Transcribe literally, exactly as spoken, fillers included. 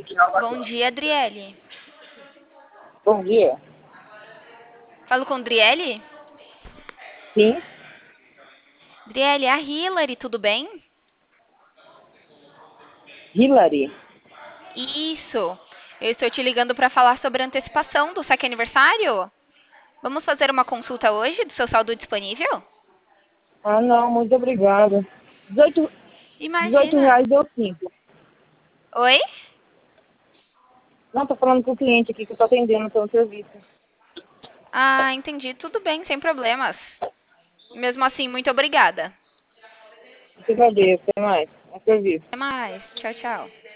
Bom dia, Adriele. Bom dia. Falo com Adriele? Sim, Adriele, é a Hillary, tudo bem? Hillary. Isso. Eu estou te ligando para falar sobre a antecipação do saque aniversário. Vamos fazer uma consulta hoje do seu saldo disponível? Ah, não, muito obrigada. dezoito, dezoito Imagina. reais deu cinco. Oi? Não, tô falando com o cliente aqui que eu tô atendendo pelo serviço. Ah, entendi. Tudo bem, sem problemas. Mesmo assim, muito obrigada. Eu te agradeço, até mais. É serviço. Até mais. Tchau, tchau.